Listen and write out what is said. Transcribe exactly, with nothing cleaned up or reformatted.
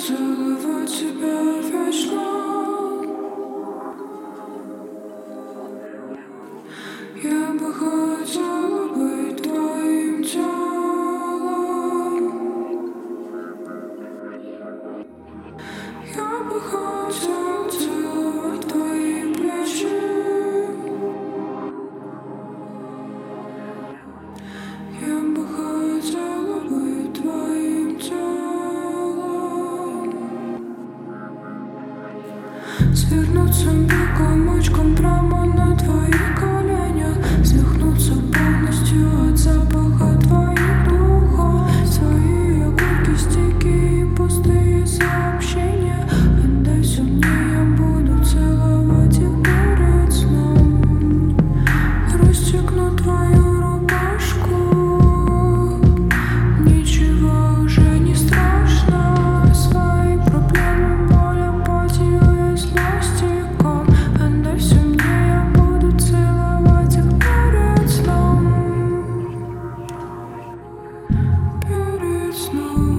целовать тебя вечно. Я бы хотела быть твоим телом. Я бы хотела целовать твои плечи. Я бы хотела быть твоим телом. Свернуться комочком прямо на твоих коленях, свихнуться полностью от запаха твоих духов. Свои огурки, стики и пустые сообщения отдай все мне, я буду целовать их перед сном. Расстегну твою рубашку, ничего уже не страшно. Свои проблемы, боль, апатию и злостиком отдай все мне, я буду целовать их перед сном. Перед сном.